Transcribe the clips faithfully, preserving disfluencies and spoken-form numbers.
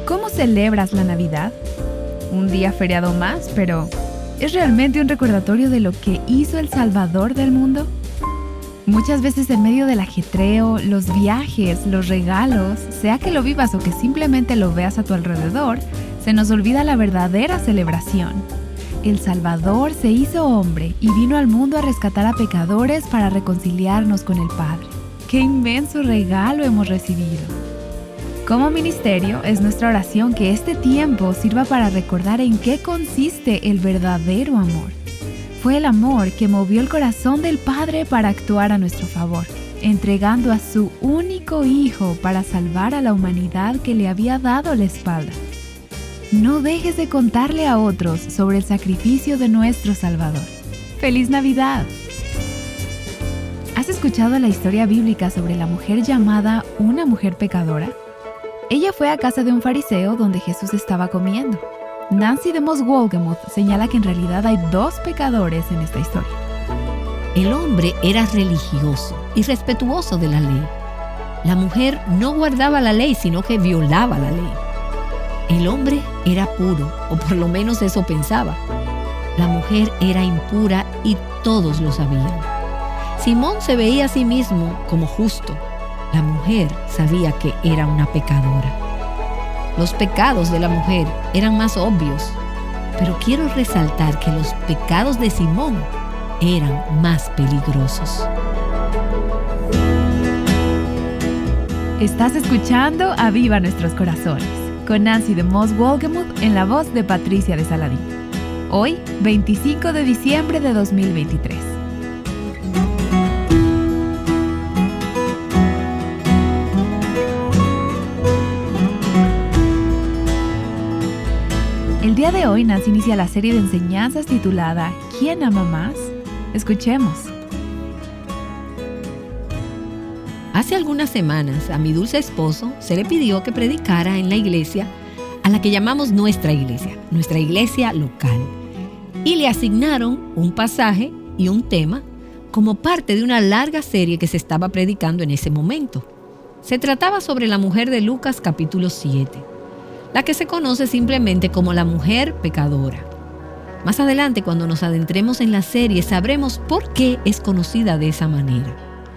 ¿Cómo celebras la Navidad? Un día feriado más, pero ¿es realmente un recordatorio de lo que hizo el Salvador del mundo? Muchas veces en medio del ajetreo, los viajes, los regalos, sea que lo vivas o que simplemente lo veas a tu alrededor, se nos olvida la verdadera celebración. El Salvador se hizo hombre y vino al mundo a rescatar a pecadores para reconciliarnos con el Padre. ¡Qué inmenso regalo hemos recibido! Como ministerio, es nuestra oración que este tiempo sirva para recordar en qué consiste el verdadero amor. Fue el amor que movió el corazón del Padre para actuar a nuestro favor, entregando a su único Hijo para salvar a la humanidad que le había dado la espalda. No dejes de contarle a otros sobre el sacrificio de nuestro Salvador. ¡Feliz Navidad! ¿Has escuchado la historia bíblica sobre la mujer llamada una mujer pecadora? Ella fue a casa de un fariseo donde Jesús estaba comiendo. Nancy DeMoss Wolgemuth señala que en realidad hay dos pecadores en esta historia. El hombre era religioso y respetuoso de la ley. La mujer no guardaba la ley, sino que violaba la ley. El hombre era puro, o por lo menos eso pensaba. La mujer era impura y todos lo sabían. Simón se veía a sí mismo como justo. La mujer sabía que era una pecadora. Los pecados de la mujer eran más obvios, pero quiero resaltar que los pecados de Simón eran más peligrosos. Estás escuchando Aviva Nuestros Corazones, con Nancy DeMoss Wolgemuth en la voz de Patricia de Saladín. Hoy, veinticinco de diciembre de dos mil veintitrés. El día de hoy, Nancy inicia la serie de enseñanzas titulada ¿Quién ama más? Escuchemos. Hace algunas semanas a mi dulce esposo se le pidió que predicara en la iglesia a la que llamamos nuestra iglesia, nuestra iglesia local. Y le asignaron un pasaje y un tema como parte de una larga serie que se estaba predicando en ese momento. Se trataba sobre la mujer de Lucas capítulo siete. La que se conoce simplemente como la mujer pecadora. Más adelante, cuando nos adentremos en la serie, sabremos por qué es conocida de esa manera.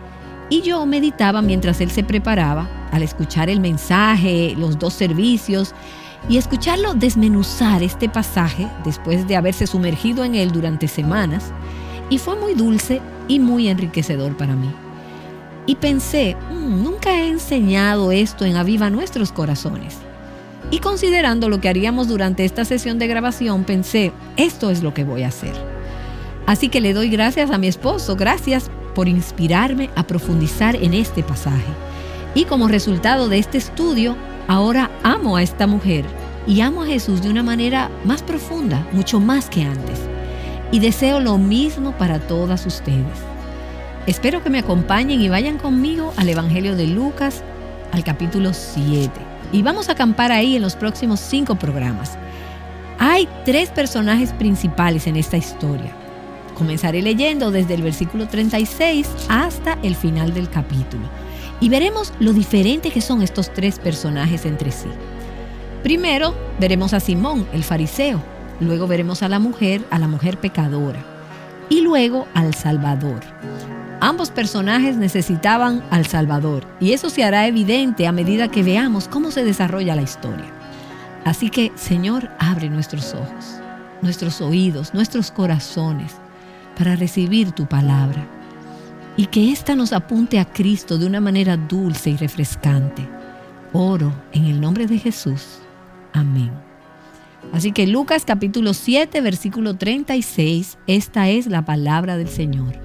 Y yo meditaba mientras él se preparaba, al escuchar el mensaje, los dos servicios, y escucharlo desmenuzar este pasaje después de haberse sumergido en él durante semanas, y fue muy dulce y muy enriquecedor para mí. Y pensé, mmm, nunca he enseñado esto en Aviva Nuestros Corazones. Y considerando lo que haríamos durante esta sesión de grabación, pensé, esto es lo que voy a hacer. Así que le doy gracias a mi esposo, gracias por inspirarme a profundizar en este pasaje. Y como resultado de este estudio, ahora amo a esta mujer y amo a Jesús de una manera más profunda, mucho más que antes. Y deseo lo mismo para todas ustedes. Espero que me acompañen y vayan conmigo al Evangelio de Lucas, al capítulo siete. Y vamos a acampar ahí en los próximos cinco programas. Hay tres personajes principales en esta historia. Comenzaré leyendo desde el versículo treinta y seis hasta el final del capítulo. Y veremos lo diferente que son estos tres personajes entre sí. Primero veremos a Simón, el fariseo. Luego veremos a la mujer, a la mujer pecadora. Y luego al Salvador. Ambos personajes necesitaban al Salvador, y eso se hará evidente a medida que veamos cómo se desarrolla la historia. Así que, Señor, abre nuestros ojos, nuestros oídos, nuestros corazones, para recibir tu palabra, y que ésta nos apunte a Cristo de una manera dulce y refrescante. Oro en el nombre de Jesús. Amén. Así que Lucas capítulo siete, versículo treinta y seis, esta es la palabra del Señor.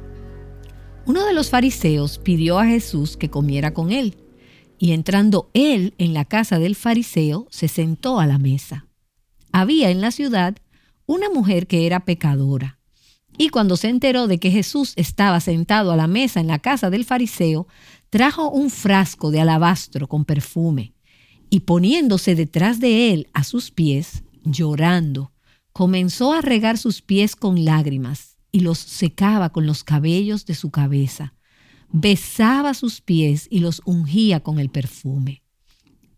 Uno de los fariseos pidió a Jesús que comiera con él, y entrando él en la casa del fariseo, se sentó a la mesa. Había en la ciudad una mujer que era pecadora, y cuando se enteró de que Jesús estaba sentado a la mesa en la casa del fariseo, trajo un frasco de alabastro con perfume, y poniéndose detrás de él a sus pies, llorando, comenzó a regar sus pies con lágrimas, y los secaba con los cabellos de su cabeza. Besaba sus pies y los ungía con el perfume.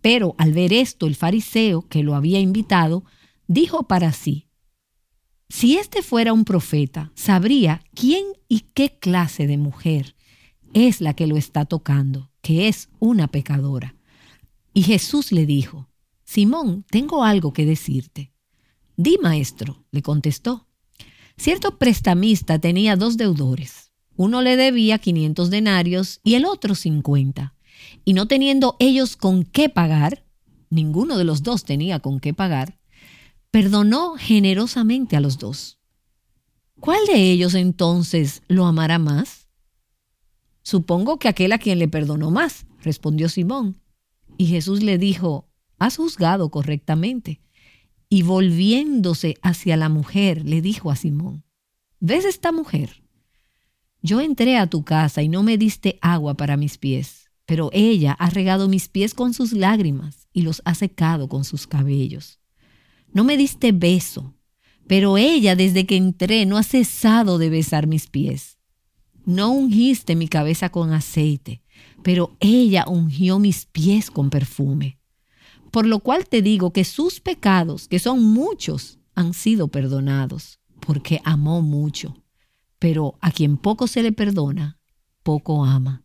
Pero al ver esto, el fariseo que lo había invitado, dijo para sí: si este fuera un profeta, sabría quién y qué clase de mujer es la que lo está tocando, que es una pecadora. Y Jesús le dijo: Simón, tengo algo que decirte. Di, maestro, le contestó. Cierto prestamista tenía dos deudores. Uno le debía quinientos denarios y el otro cincuenta. Y no teniendo ellos con qué pagar, ninguno de los dos tenía con qué pagar, perdonó generosamente a los dos. ¿Cuál de ellos entonces lo amará más? Supongo que aquel a quien le perdonó más, respondió Simón. Y Jesús le dijo: has juzgado correctamente. Y volviéndose hacia la mujer, le dijo a Simón: ¿ves esta mujer? Yo entré a tu casa y no me diste agua para mis pies, pero ella ha regado mis pies con sus lágrimas y los ha secado con sus cabellos. No me diste beso, pero ella desde que entré no ha cesado de besar mis pies. No ungiste mi cabeza con aceite, pero ella ungió mis pies con perfume. Por lo cual te digo que sus pecados, que son muchos, han sido perdonados, porque amó mucho. Pero a quien poco se le perdona, poco ama.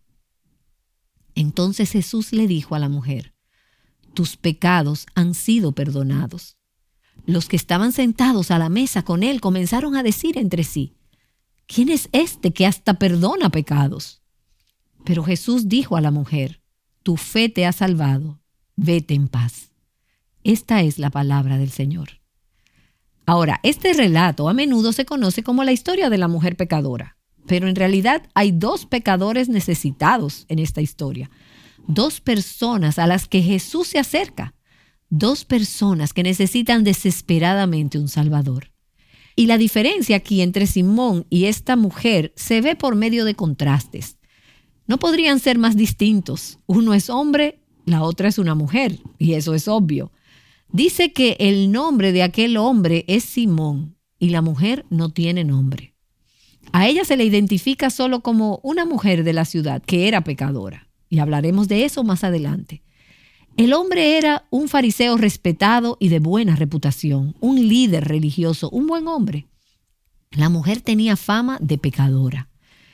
Entonces Jesús le dijo a la mujer: tus pecados han sido perdonados. Los que estaban sentados a la mesa con él comenzaron a decir entre sí: ¿quién es este que hasta perdona pecados? Pero Jesús dijo a la mujer: tu fe te ha salvado, vete en paz. Esta es la palabra del Señor. Ahora, este relato a menudo se conoce como la historia de la mujer pecadora, pero en realidad hay dos pecadores necesitados en esta historia, dos personas a las que Jesús se acerca, dos personas que necesitan desesperadamente un Salvador. Y la diferencia aquí entre Simón y esta mujer se ve por medio de contrastes. No podrían ser más distintos. Uno es hombre, la otra es una mujer, y eso es obvio. Dice que el nombre de aquel hombre es Simón y la mujer no tiene nombre. A ella se le identifica solo como una mujer de la ciudad que era pecadora, y hablaremos de eso más adelante. El hombre era un fariseo respetado y de buena reputación, un líder religioso, un buen hombre. La mujer tenía fama de pecadora.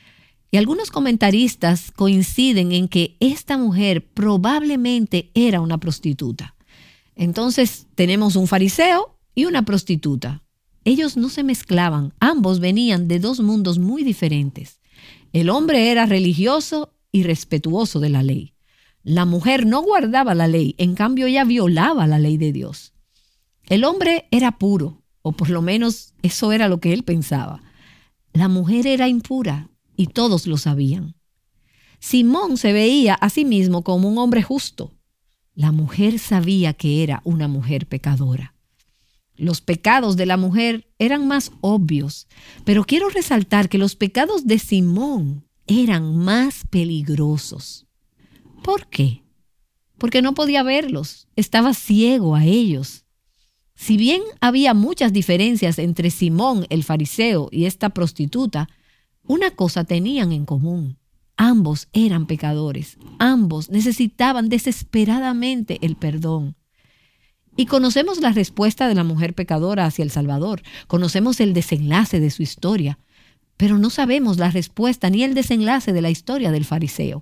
Y algunos comentaristas coinciden en que esta mujer probablemente era una prostituta. Entonces tenemos un fariseo y una prostituta. Ellos no se mezclaban, ambos venían de dos mundos muy diferentes. El hombre era religioso y respetuoso de la ley. La mujer no guardaba la ley, en cambio ella violaba la ley de Dios. El hombre era puro, o por lo menos eso era lo que él pensaba. La mujer era impura y todos lo sabían. Simón se veía a sí mismo como un hombre justo. La mujer sabía que era una mujer pecadora. Los pecados de la mujer eran más obvios, pero quiero resaltar que los pecados de Simón eran más peligrosos. ¿Por qué? Porque no podía verlos, estaba ciego a ellos. Si bien había muchas diferencias entre Simón el fariseo y esta prostituta, una cosa tenían en común. Ambos eran pecadores, ambos necesitaban desesperadamente el perdón. Y conocemos la respuesta de la mujer pecadora hacia el Salvador, conocemos el desenlace de su historia, pero no sabemos la respuesta ni el desenlace de la historia del fariseo.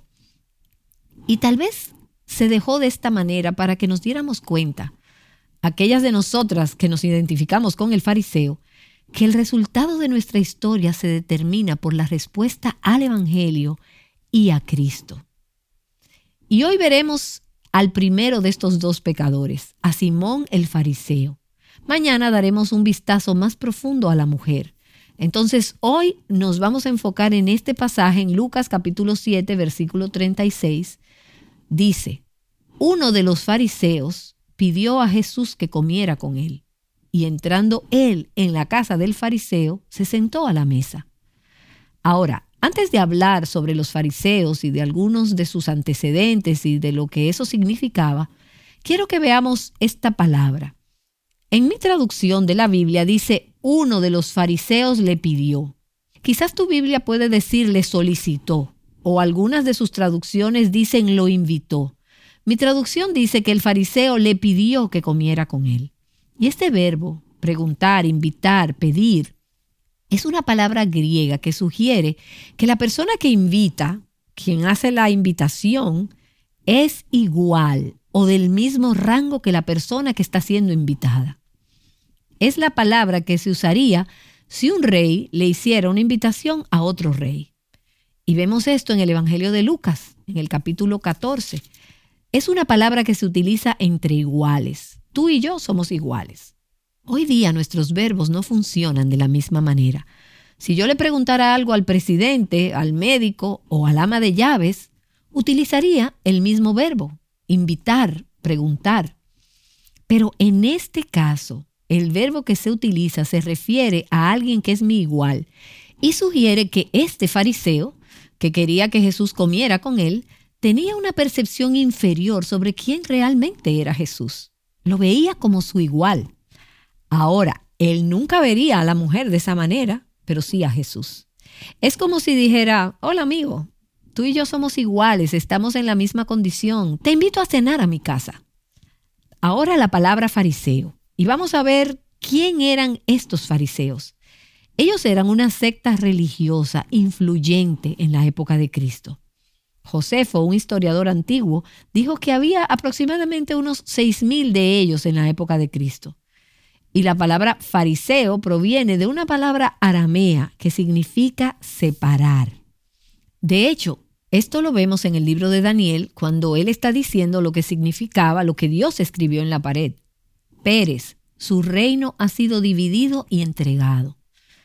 Y tal vez se dejó de esta manera para que nos diéramos cuenta, aquellas de nosotras que nos identificamos con el fariseo, que el resultado de nuestra historia se determina por la respuesta al Evangelio y a Cristo. Y hoy veremos al primero de estos dos pecadores, a Simón el fariseo. Mañana daremos un vistazo más profundo a la mujer. Entonces hoy nos vamos a enfocar en este pasaje en Lucas capítulo siete, versículo treinta y seis. Dice: uno de los fariseos pidió a Jesús que comiera con él, y entrando él en la casa del fariseo, se sentó a la mesa. Ahora, antes de hablar sobre los fariseos y de algunos de sus antecedentes y de lo que eso significaba, quiero que veamos esta palabra. En mi traducción de la Biblia dice: uno de los fariseos le pidió. Quizás tu Biblia puede decir le solicitó, o algunas de sus traducciones dicen lo invitó. Mi traducción dice que el fariseo le pidió que comiera con él. Y este verbo, preguntar, invitar, pedir, es una palabra griega que sugiere que la persona que invita, quien hace la invitación, es igual o del mismo rango que la persona que está siendo invitada. Es la palabra que se usaría si un rey le hiciera una invitación a otro rey. Y vemos esto en el Evangelio de Lucas, en el capítulo catorce. Es una palabra que se utiliza entre iguales. Tú y yo somos iguales. Hoy día nuestros verbos no funcionan de la misma manera. Si yo le preguntara algo al presidente, al médico o al ama de llaves, utilizaría el mismo verbo, invitar, preguntar. Pero en este caso, el verbo que se utiliza se refiere a alguien que es mi igual y sugiere que este fariseo, que quería que Jesús comiera con él, tenía una percepción inferior sobre quién realmente era Jesús. Lo veía como su igual. Ahora, él nunca vería a la mujer de esa manera, pero sí a Jesús. Es como si dijera, hola amigo, tú y yo somos iguales, estamos en la misma condición, te invito a cenar a mi casa. Ahora la palabra fariseo. Y vamos a ver quién eran estos fariseos. Ellos eran una secta religiosa influyente en la época de Cristo. Josefo, un historiador antiguo, dijo que había aproximadamente unos seis mil de ellos en la época de Cristo. Y la palabra fariseo proviene de una palabra aramea que significa separar. De hecho, esto lo vemos en el libro de Daniel cuando él está diciendo lo que significaba lo que Dios escribió en la pared. Pérez, su reino ha sido dividido y entregado.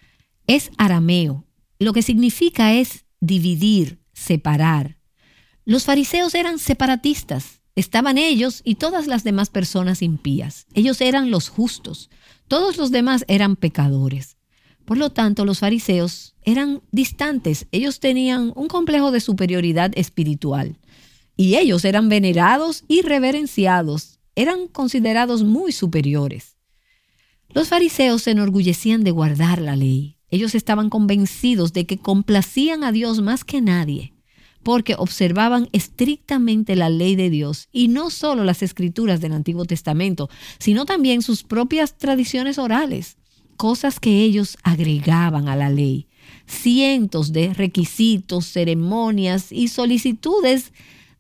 Es arameo. Lo que significa es dividir, separar. Los fariseos eran separatistas. Estaban ellos y todas las demás personas impías. Ellos eran los justos. Todos los demás eran pecadores. Por lo tanto, los fariseos eran distantes. Ellos tenían un complejo de superioridad espiritual. Y ellos eran venerados y reverenciados. Eran considerados muy superiores. Los fariseos se enorgullecían de guardar la ley. Ellos estaban convencidos de que complacían a Dios más que nadie, porque observaban estrictamente la ley de Dios, y no solo las escrituras del Antiguo Testamento, sino también sus propias tradiciones orales, cosas que ellos agregaban a la ley, cientos de requisitos, ceremonias y solicitudes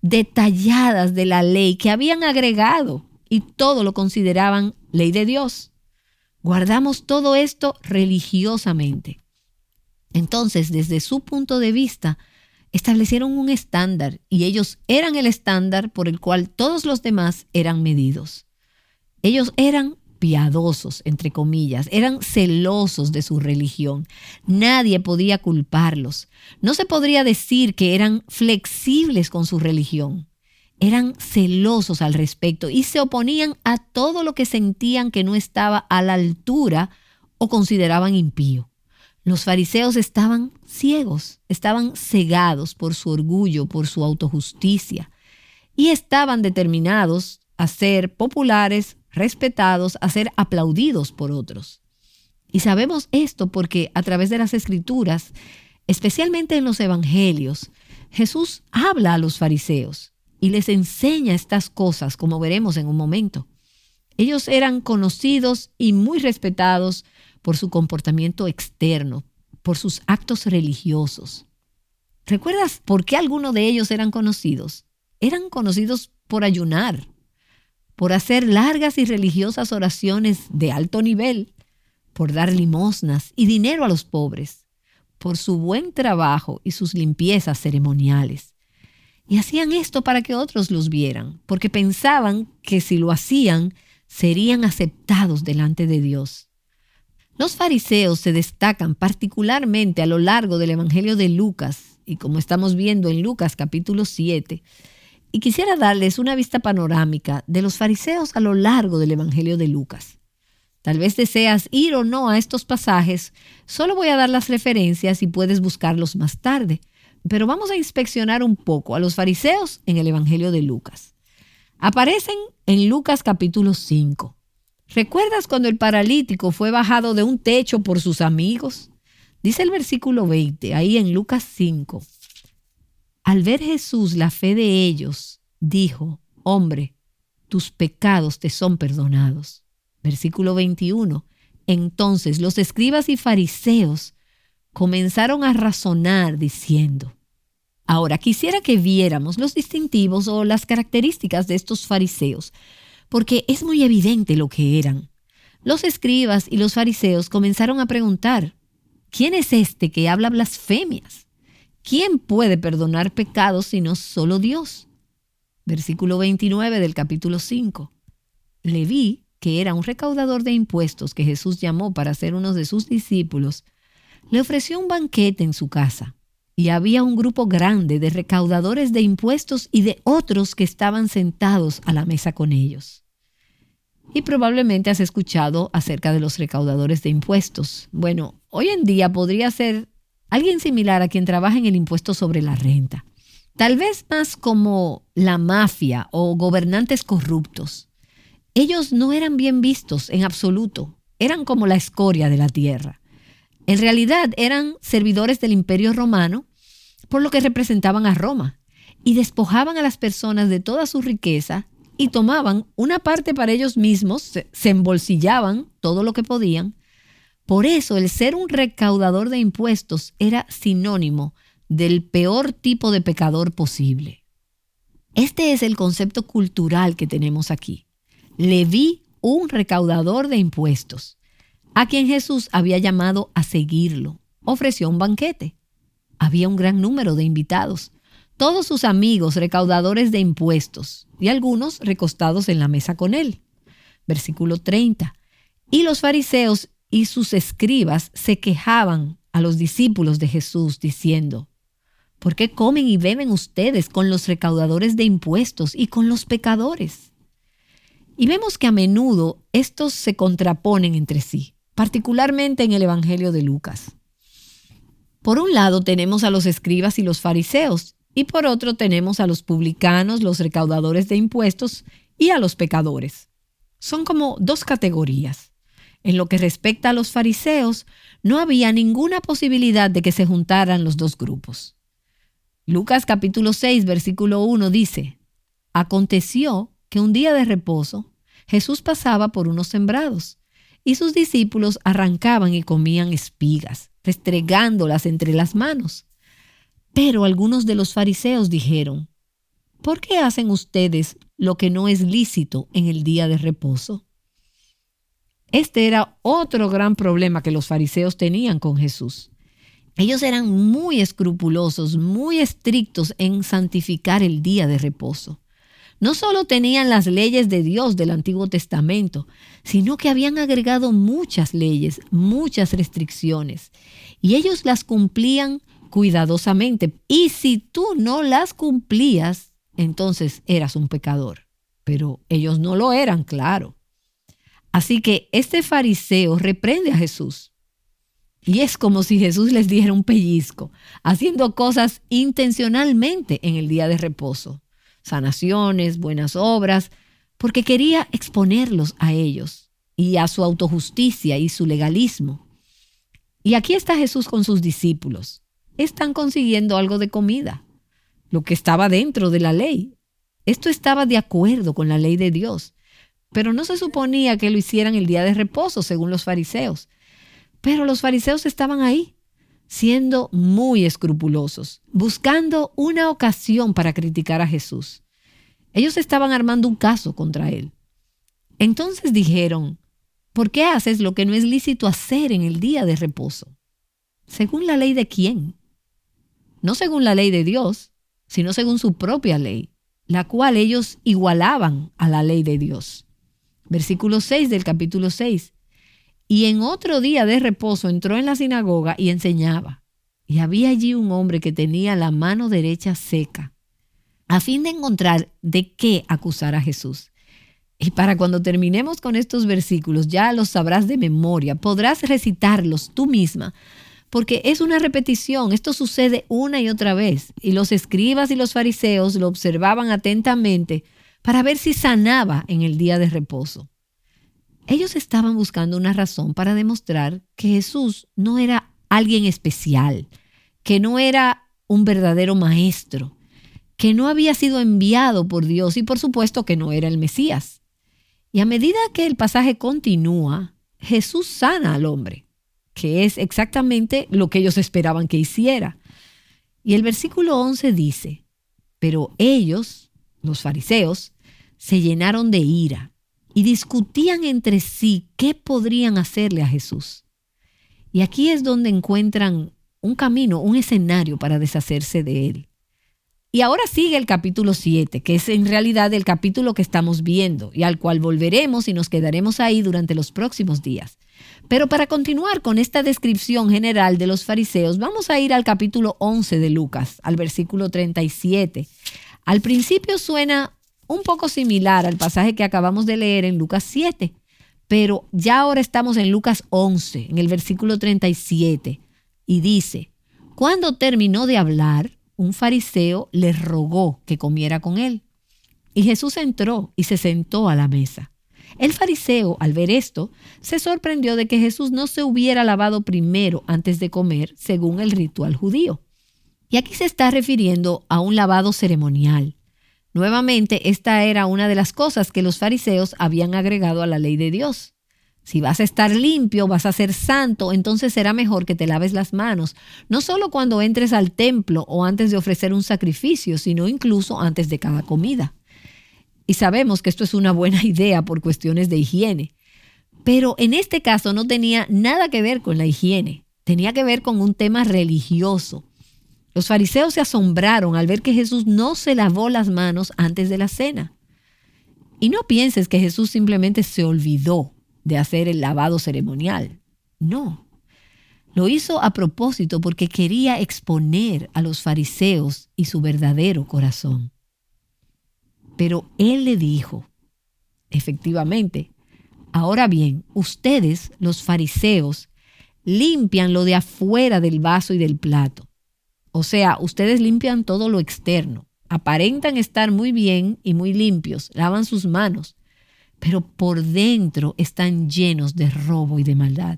detalladas de la ley que habían agregado, y todo lo consideraban ley de Dios. Guardamos todo esto religiosamente. Entonces, desde su punto de vista, establecieron un estándar, y ellos eran el estándar por el cual todos los demás eran medidos. Ellos eran piadosos, entre comillas, eran celosos de su religión. Nadie podía culparlos. No se podría decir que eran flexibles con su religión. Eran celosos al respecto y se oponían a todo lo que sentían que no estaba a la altura o consideraban impío. Los fariseos estaban ciegos, estaban cegados por su orgullo, por su autojusticia, y estaban determinados a ser populares, respetados, a ser aplaudidos por otros. Y sabemos esto porque a través de las Escrituras, especialmente en los Evangelios, Jesús habla a los fariseos y les enseña estas cosas, como veremos en un momento. Ellos eran conocidos y muy respetados por su comportamiento externo, por sus actos religiosos. ¿Recuerdas por qué algunos de ellos eran conocidos? Eran conocidos por ayunar, por hacer largas y religiosas oraciones de alto nivel, por dar limosnas y dinero a los pobres, por su buen trabajo y sus limpiezas ceremoniales. Y hacían esto para que otros los vieran, porque pensaban que si lo hacían, serían aceptados delante de Dios. Los fariseos se destacan particularmente a lo largo del Evangelio de Lucas, y como estamos viendo en Lucas capítulo siete, y quisiera darles una vista panorámica de los fariseos a lo largo del Evangelio de Lucas. Tal vez deseas ir o no a estos pasajes, solo voy a dar las referencias y puedes buscarlos más tarde. Pero vamos a inspeccionar un poco a los fariseos en el Evangelio de Lucas. Aparecen en Lucas capítulo cinco. ¿Recuerdas cuando el paralítico fue bajado de un techo por sus amigos? Dice el versículo veinte, ahí en Lucas cinco. Al ver Jesús la fe de ellos, dijo, hombre, tus pecados te son perdonados. Versículo veintiuno. Entonces los escribas y fariseos comenzaron a razonar diciendo. Ahora quisiera que viéramos los distintivos o las características de estos fariseos, porque es muy evidente lo que eran. Los escribas y los fariseos comenzaron a preguntar, ¿quién es este que habla blasfemias? ¿Quién puede perdonar pecados sino solo Dios? Versículo veintinueve del capítulo cinco. Leví, que era un recaudador de impuestos que Jesús llamó para ser uno de sus discípulos, le ofreció un banquete en su casa. Y había un grupo grande de recaudadores de impuestos y de otros que estaban sentados a la mesa con ellos. Y probablemente has escuchado acerca de los recaudadores de impuestos. Bueno, hoy en día podría ser alguien similar a quien trabaja en el impuesto sobre la renta. Tal vez más como la mafia o gobernantes corruptos. Ellos no eran bien vistos en absoluto. Eran como la escoria de la tierra. En realidad eran servidores del Imperio Romano, por lo que representaban a Roma, y despojaban a las personas de toda su riqueza y tomaban una parte para ellos mismos, se, se embolsillaban todo lo que podían. Por eso el ser un recaudador de impuestos era sinónimo del peor tipo de pecador posible. Este es el concepto cultural que tenemos aquí. Leví, un recaudador de impuestos, a quien Jesús había llamado a seguirlo, ofreció un banquete. Había un gran número de invitados, todos sus amigos recaudadores de impuestos y algunos recostados en la mesa con él. Versículo treinta. Y los fariseos y sus escribas se quejaban a los discípulos de Jesús diciendo, ¿por qué comen y beben ustedes con los recaudadores de impuestos y con los pecadores? Y vemos que a menudo estos se contraponen entre sí, particularmente en el Evangelio de Lucas. Por un lado tenemos a los escribas y los fariseos, y por otro tenemos a los publicanos, los recaudadores de impuestos y a los pecadores. Son como dos categorías. En lo que respecta a los fariseos, no había ninguna posibilidad de que se juntaran los dos grupos. Lucas capítulo seis, versículo uno dice, aconteció que un día de reposo, Jesús pasaba por unos sembrados, y sus discípulos arrancaban y comían espigas, restregándolas entre las manos. Pero algunos de los fariseos dijeron, ¿por qué hacen ustedes lo que no es lícito en el día de reposo? Este era otro gran problema que los fariseos tenían con Jesús. Ellos eran muy escrupulosos, muy estrictos en santificar el día de reposo. No solo tenían las leyes de Dios del Antiguo Testamento, sino que habían agregado muchas leyes, muchas restricciones, y ellos las cumplían cuidadosamente. Y si tú no las cumplías, entonces eras un pecador. Pero ellos no lo eran, claro. Así que este fariseo reprende a Jesús. Y es como si Jesús les diera un pellizco, haciendo cosas intencionalmente en el día de reposo. Sanaciones, buenas obras, porque quería exponerlos a ellos y a su autojusticia y su legalismo. Y aquí está Jesús con sus discípulos. Están consiguiendo algo de comida, lo que estaba dentro de la ley. Esto estaba de acuerdo con la ley de Dios, pero no se suponía que lo hicieran el día de reposo, según los fariseos. Pero los fariseos estaban ahí, siendo muy escrupulosos, buscando una ocasión para criticar a Jesús. Ellos estaban armando un caso contra él. Entonces dijeron, ¿por qué haces lo que no es lícito hacer en el día de reposo? ¿Según la ley de quién? No según la ley de Dios, sino según su propia ley, la cual ellos igualaban a la ley de Dios. Versículo seis del capítulo seis. Y en otro día de reposo entró en la sinagoga y enseñaba. Y había allí un hombre que tenía la mano derecha seca, a fin de encontrar de qué acusar a Jesús. Y para cuando terminemos con estos versículos, ya los sabrás de memoria, podrás recitarlos tú misma, porque es una repetición, esto sucede una y otra vez. Y los escribas y los fariseos lo observaban atentamente para ver si sanaba en el día de reposo. Ellos estaban buscando una razón para demostrar que Jesús no era alguien especial, que no era un verdadero maestro, que no había sido enviado por Dios y por supuesto que no era el Mesías. Y a medida que el pasaje continúa, Jesús sana al hombre, que es exactamente lo que ellos esperaban que hiciera. Y el versículo once dice, pero ellos, los fariseos, se llenaron de ira y discutían entre sí qué podrían hacerle a Jesús. Y aquí es donde encuentran un camino, un escenario para deshacerse de él. Y ahora sigue el capítulo siete, que es en realidad el capítulo que estamos viendo y al cual volveremos y nos quedaremos ahí durante los próximos días. Pero para continuar con esta descripción general de los fariseos, vamos a ir al capítulo once de Lucas, al versículo treinta y siete. Al principio suena un poco similar al pasaje que acabamos de leer en Lucas siete, pero ya ahora estamos en Lucas once, en el versículo treinta y siete, y dice, cuando terminó de hablar, un fariseo le rogó que comiera con él. Y Jesús entró y se sentó a la mesa. El fariseo, al ver esto, se sorprendió de que Jesús no se hubiera lavado primero antes de comer, según el ritual judío. Y aquí se está refiriendo a un lavado ceremonial. Nuevamente, esta era una de las cosas que los fariseos habían agregado a la ley de Dios. Si vas a estar limpio, vas a ser santo, entonces será mejor que te laves las manos, no solo cuando entres al templo o antes de ofrecer un sacrificio, sino incluso antes de cada comida. Y sabemos que esto es una buena idea por cuestiones de higiene. Pero en este caso no tenía nada que ver con la higiene, tenía que ver con un tema religioso. Los fariseos se asombraron al ver que Jesús no se lavó las manos antes de la cena. Y no pienses que Jesús simplemente se olvidó de hacer el lavado ceremonial. No. Lo hizo a propósito porque quería exponer a los fariseos y su verdadero corazón. Pero él le dijo, efectivamente, ahora bien, ustedes, los fariseos, limpian lo de afuera del vaso y del plato. O sea, ustedes limpian todo lo externo, aparentan estar muy bien y muy limpios, lavan sus manos, pero por dentro están llenos de robo y de maldad.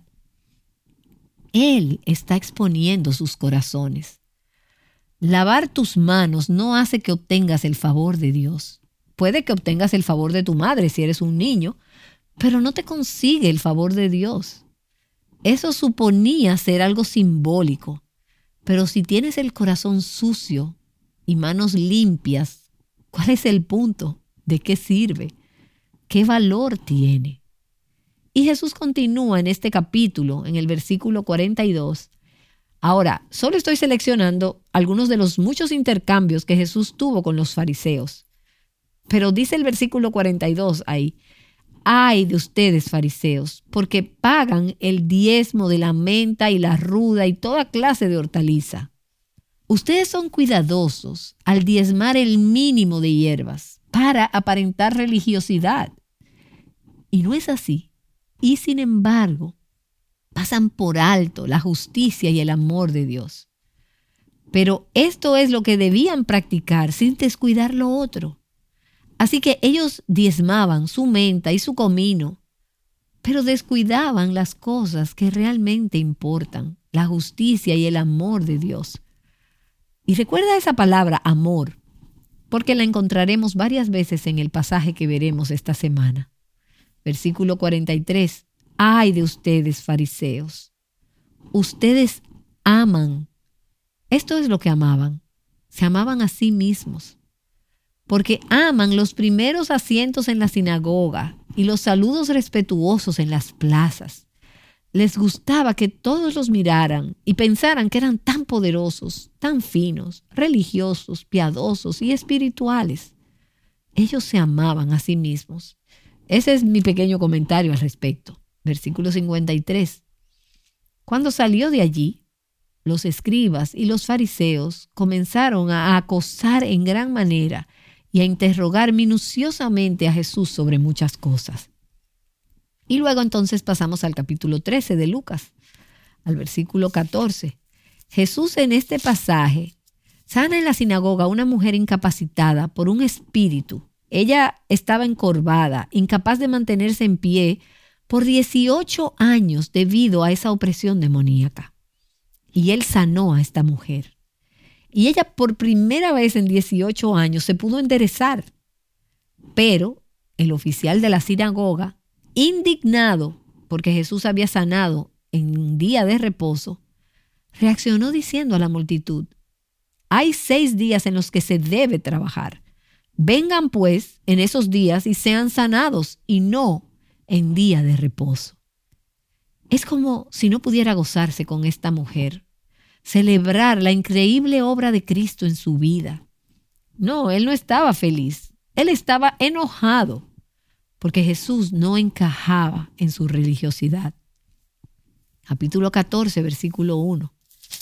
Él está exponiendo sus corazones. Lavar tus manos no hace que obtengas el favor de Dios. Puede que obtengas el favor de tu madre si eres un niño, pero no te consigue el favor de Dios. Eso suponía ser algo simbólico, pero si tienes el corazón sucio y manos limpias, ¿cuál es el punto? ¿De qué sirve? ¿Qué valor tiene? Y Jesús continúa en este capítulo, en el versículo cuarenta y dos. Ahora, solo estoy seleccionando algunos de los muchos intercambios que Jesús tuvo con los fariseos. Pero dice el versículo cuarenta y dos ahí, ¡ay de ustedes, fariseos! Porque pagan el diezmo de la menta y la ruda y toda clase de hortaliza. Ustedes son cuidadosos al diezmar el mínimo de hierbas para aparentar religiosidad. Y no es así. Y sin embargo, pasan por alto la justicia y el amor de Dios. Pero esto es lo que debían practicar sin descuidar lo otro. Así que ellos diezmaban su menta y su comino, pero descuidaban las cosas que realmente importan, la justicia y el amor de Dios. Y recuerda esa palabra, amor, porque la encontraremos varias veces en el pasaje que veremos esta semana. Versículo cuarenta y tres. ¡Ay de ustedes, fariseos! Ustedes aman. Esto es lo que amaban. Se amaban a sí mismos. Porque aman los primeros asientos en la sinagoga y los saludos respetuosos en las plazas. Les gustaba que todos los miraran y pensaran que eran tan poderosos, tan finos, religiosos, piadosos y espirituales. Ellos se amaban a sí mismos. Ese es mi pequeño comentario al respecto. Versículo cincuenta y tres. Cuando salió de allí, los escribas y los fariseos comenzaron a acosar en gran manera y a interrogar minuciosamente a Jesús sobre muchas cosas. Y luego entonces pasamos al capítulo trece de Lucas, al versículo catorce. Jesús en este pasaje sana en la sinagoga a una mujer incapacitada por un espíritu. Ella estaba encorvada, incapaz de mantenerse en pie por dieciocho años debido a esa opresión demoníaca. Y él sanó a esta mujer. Y ella por primera vez en dieciocho años se pudo enderezar. Pero el oficial de la sinagoga, indignado porque Jesús había sanado en un día de reposo, reaccionó diciendo a la multitud: hay seis días en los que se debe trabajar. Vengan pues en esos días y sean sanados, y no en día de reposo. Es como si no pudiera gozarse con esta mujer, celebrar la increíble obra de Cristo en su vida. No, él no estaba feliz. Él estaba enojado porque Jesús no encajaba en su religiosidad. Capítulo catorce, versículo uno.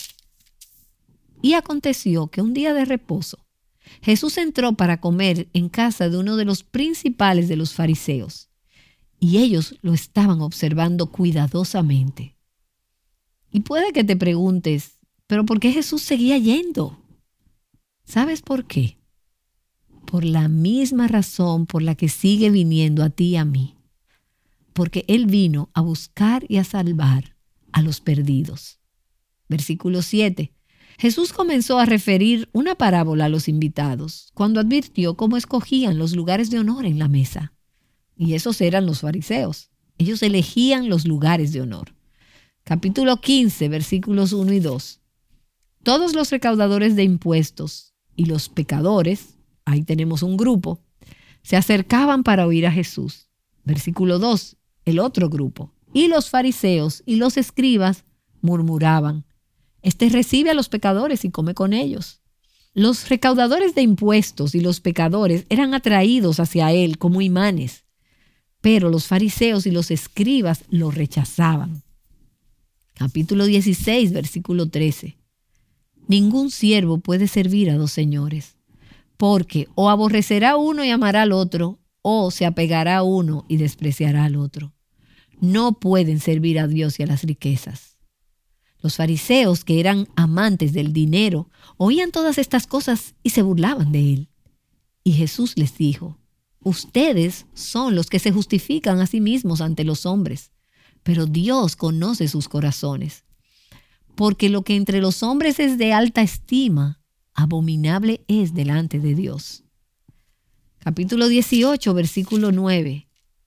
Y aconteció que un día de reposo, Jesús entró para comer en casa de uno de los principales de los fariseos, y ellos lo estaban observando cuidadosamente. Y puede que te preguntes, ¿pero por qué Jesús seguía yendo? ¿Sabes por qué? Por la misma razón por la que sigue viniendo a ti y a mí. Porque Él vino a buscar y a salvar a los perdidos. Versículo siete. Jesús comenzó a referir una parábola a los invitados cuando advirtió cómo escogían los lugares de honor en la mesa. Y esos eran los fariseos. Ellos elegían los lugares de honor. Capítulo quince, versículos uno y dos. Todos los recaudadores de impuestos y los pecadores, ahí tenemos un grupo, se acercaban para oír a Jesús. Versículo dos, el otro grupo. Y los fariseos y los escribas murmuraban: este recibe a los pecadores y come con ellos. Los recaudadores de impuestos y los pecadores eran atraídos hacia él como imanes, pero los fariseos y los escribas lo rechazaban. Capítulo dieciséis, versículo trece. Ningún siervo puede servir a dos señores, porque o aborrecerá a uno y amará al otro, o se apegará a uno y despreciará al otro. No pueden servir a Dios y a las riquezas. Los fariseos, que eran amantes del dinero, oían todas estas cosas y se burlaban de él. Y Jesús les dijo: ustedes son los que se justifican a sí mismos ante los hombres, pero Dios conoce sus corazones. Porque lo que entre los hombres es de alta estima, abominable es delante de Dios. Capítulo dieciocho, versículo nueve.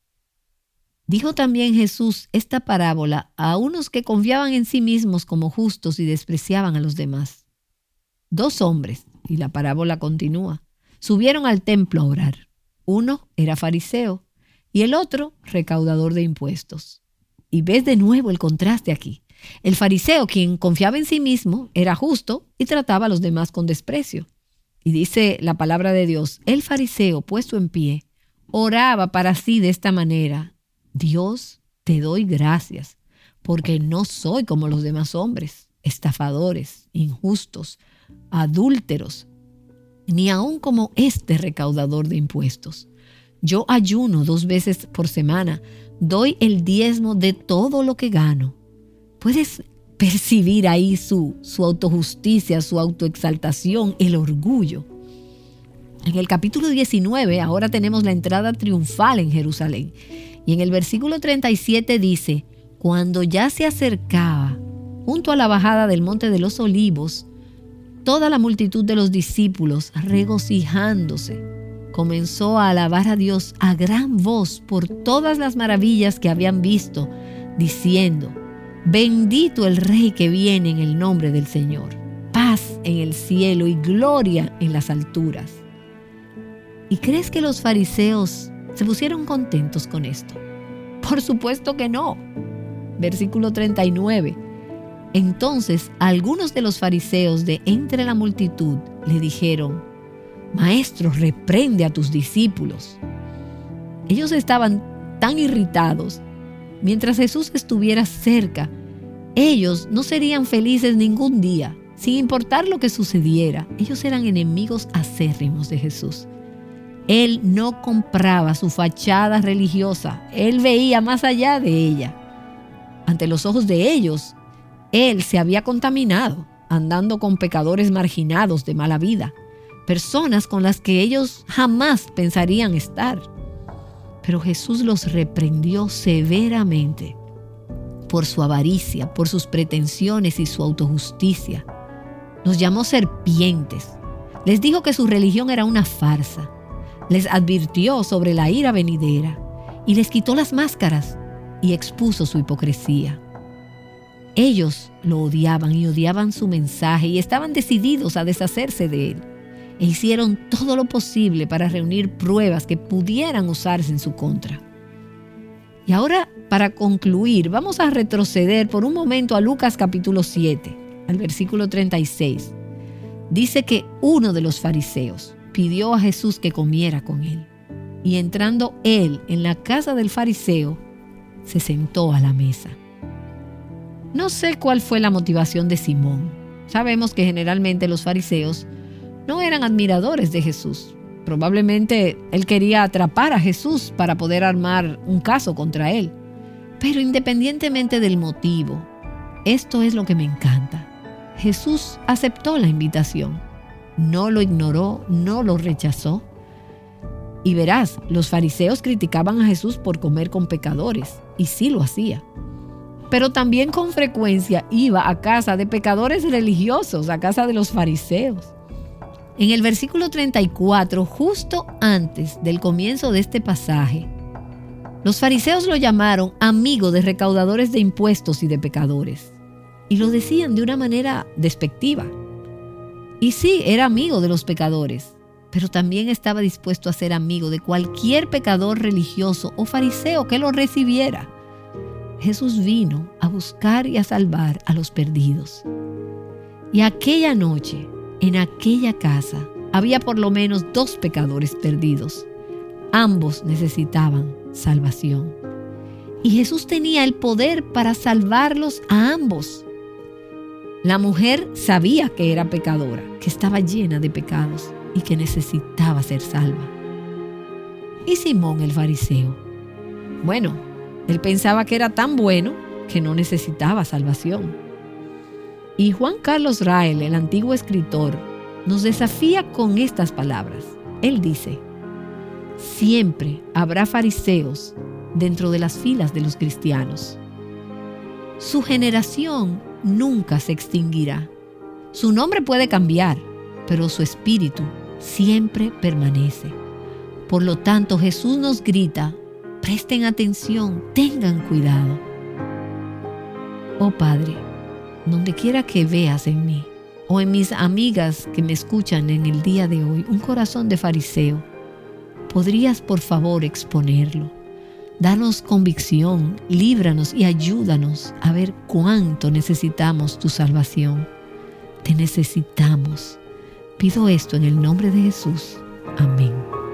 Dijo también Jesús esta parábola a unos que confiaban en sí mismos como justos y despreciaban a los demás. Dos hombres, y la parábola continúa, subieron al templo a orar. Uno era fariseo y el otro recaudador de impuestos. Y ves de nuevo el contraste aquí. El fariseo, quien confiaba en sí mismo, era justo y trataba a los demás con desprecio. Y dice la palabra de Dios: el fariseo, puesto en pie, oraba para sí de esta manera: Dios, te doy gracias, porque no soy como los demás hombres, estafadores, injustos, adúlteros, ni aun como este recaudador de impuestos. Yo ayuno dos veces por semana, doy el diezmo de todo lo que gano. Puedes percibir ahí su, su autojusticia, su autoexaltación, el orgullo. En el capítulo diecinueve, ahora tenemos la entrada triunfal en Jerusalén. Y en el versículo treinta y siete dice: cuando ya se acercaba, junto a la bajada del Monte de los Olivos, toda la multitud de los discípulos, regocijándose, comenzó a alabar a Dios a gran voz por todas las maravillas que habían visto, diciendo: bendito el Rey que viene en el nombre del Señor, paz en el cielo y gloria en las alturas. ¿Y crees que los fariseos se pusieron contentos con esto? Por supuesto que no. Versículo treinta y nueve. Entonces algunos de los fariseos de entre la multitud le dijeron: Maestro, reprende a tus discípulos. Ellos estaban tan irritados. Mientras Jesús estuviera cerca, ellos no serían felices ningún día, sin importar lo que sucediera. Ellos eran enemigos acérrimos de Jesús. Él no compraba su fachada religiosa. Él veía más allá de ella. Ante los ojos de ellos, él se había contaminado, andando con pecadores marginados de mala vida, personas con las que ellos jamás pensarían estar. Pero Jesús los reprendió severamente por su avaricia, por sus pretensiones y su autojusticia. Los llamó serpientes. Les dijo que su religión era una farsa. Les advirtió sobre la ira venidera y les quitó las máscaras y expuso su hipocresía. Ellos lo odiaban y odiaban su mensaje y estaban decididos a deshacerse de él. E hicieron todo lo posible para reunir pruebas que pudieran usarse en su contra. Y ahora, para concluir, vamos a retroceder por un momento a Lucas capítulo siete, al versículo treinta y seis. Dice que uno de los fariseos pidió a Jesús que comiera con él. Y entrando él en la casa del fariseo, se sentó a la mesa. No sé cuál fue la motivación de Simón. Sabemos que generalmente los fariseos no eran admiradores de Jesús. Probablemente él quería atrapar a Jesús para poder armar un caso contra él. Pero independientemente del motivo, esto es lo que me encanta. Jesús aceptó la invitación. No lo ignoró, no lo rechazó. Y verás, los fariseos criticaban a Jesús por comer con pecadores, y sí lo hacía. Pero también con frecuencia iba a casa de pecadores religiosos, a casa de los fariseos. En el versículo treinta y cuatro, justo antes del comienzo de este pasaje, los fariseos lo llamaron amigo de recaudadores de impuestos y de pecadores. Y lo decían de una manera despectiva. Y sí, era amigo de los pecadores, pero también estaba dispuesto a ser amigo de cualquier pecador religioso o fariseo que lo recibiera. Jesús vino a buscar y a salvar a los perdidos. Y aquella noche, en aquella casa, había por lo menos dos pecadores perdidos. Ambos necesitaban salvación. Y Jesús tenía el poder para salvarlos a ambos. La mujer sabía que era pecadora, que estaba llena de pecados y que necesitaba ser salva. ¿Y Simón el fariseo? Bueno, él pensaba que era tan bueno que no necesitaba salvación. Y Juan Carlos Rael, el antiguo escritor, nos desafía con estas palabras. Él dice: siempre habrá fariseos dentro de las filas de los cristianos. Su generación nunca se extinguirá. Su nombre puede cambiar, pero su espíritu siempre permanece. Por lo tanto, Jesús nos grita: presten atención, tengan cuidado. Oh Padre, donde quiera que veas en mí o en mis amigas que me escuchan en el día de hoy un corazón de fariseo, ¿podrías por favor exponerlo? Danos convicción, líbranos y ayúdanos a ver cuánto necesitamos tu salvación. Te necesitamos. Pido esto en el nombre de Jesús. Amén.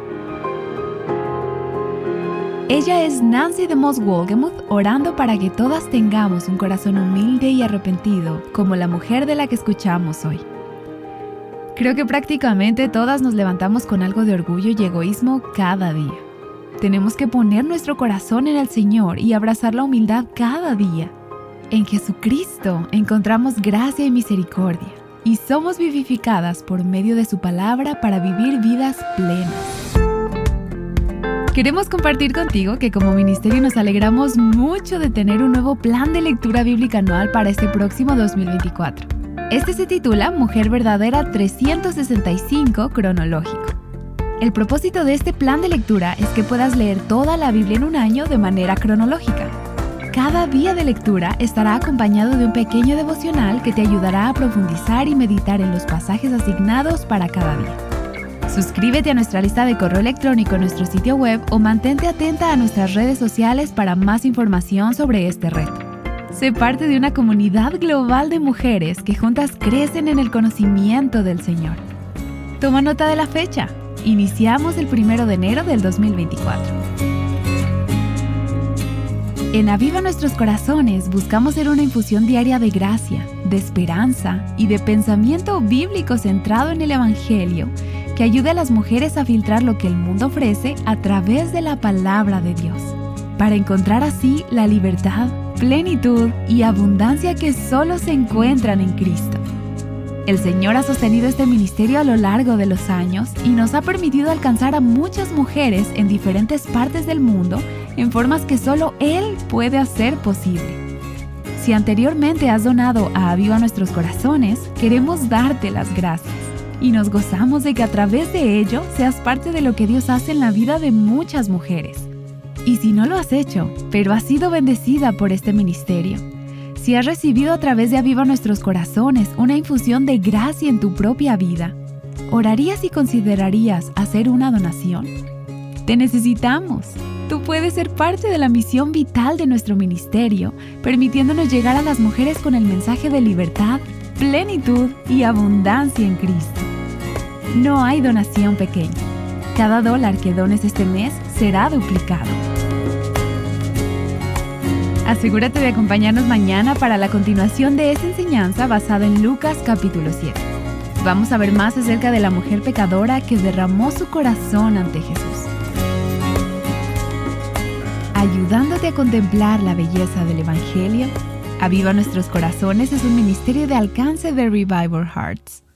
Ella es Nancy DeMoss Wolgemuth, orando para que todas tengamos un corazón humilde y arrepentido, como la mujer de la que escuchamos hoy. Creo que prácticamente todas nos levantamos con algo de orgullo y egoísmo cada día. Tenemos que poner nuestro corazón en el Señor y abrazar la humildad cada día. En Jesucristo encontramos gracia y misericordia, y somos vivificadas por medio de su palabra para vivir vidas plenas. Queremos compartir contigo que como ministerio nos alegramos mucho de tener un nuevo plan de lectura bíblica anual para este próximo dos mil veinticuatro. Este se titula Mujer Verdadera trescientos sesenta y cinco Cronológico. El propósito de este plan de lectura es que puedas leer toda la Biblia en un año de manera cronológica. Cada día de lectura estará acompañado de un pequeño devocional que te ayudará a profundizar y meditar en los pasajes asignados para cada día. Suscríbete a nuestra lista de correo electrónico en nuestro sitio web o mantente atenta a nuestras redes sociales para más información sobre este reto. Sé parte de una comunidad global de mujeres que juntas crecen en el conocimiento del Señor. Toma nota de la fecha. Iniciamos el primero de enero del dos mil veinticuatro. En Aviva Nuestros Corazones buscamos ser una infusión diaria de gracia, de esperanza y de pensamiento bíblico centrado en el Evangelio que ayude a las mujeres a filtrar lo que el mundo ofrece a través de la palabra de Dios, para encontrar así la libertad, plenitud y abundancia que solo se encuentran en Cristo. El Señor ha sostenido este ministerio a lo largo de los años y nos ha permitido alcanzar a muchas mujeres en diferentes partes del mundo en formas que solo Él puede hacer posible. Si Si anteriormente has donado a Aviva Nuestros Corazones, queremos darte las gracias. Y nos gozamos de que a través de ello seas parte de lo que Dios hace en la vida de muchas mujeres. Y si no lo has hecho, pero has sido bendecida por este ministerio, si has recibido a través de Aviva Nuestros Corazones una infusión de gracia en tu propia vida, ¿orarías y considerarías hacer una donación? Te necesitamos. Tú puedes ser parte de la misión vital de nuestro ministerio, permitiéndonos llegar a las mujeres con el mensaje de libertad, plenitud y abundancia en Cristo. No hay donación pequeña. Cada dólar que dones este mes será duplicado. Asegúrate de acompañarnos mañana para la continuación de esta enseñanza basada en Lucas capítulo siete. Vamos a ver más acerca de la mujer pecadora que derramó su corazón ante Jesús. Ayudándote a contemplar la belleza del Evangelio, Aviva Nuestros Corazones es un ministerio de alcance de Revival Hearts.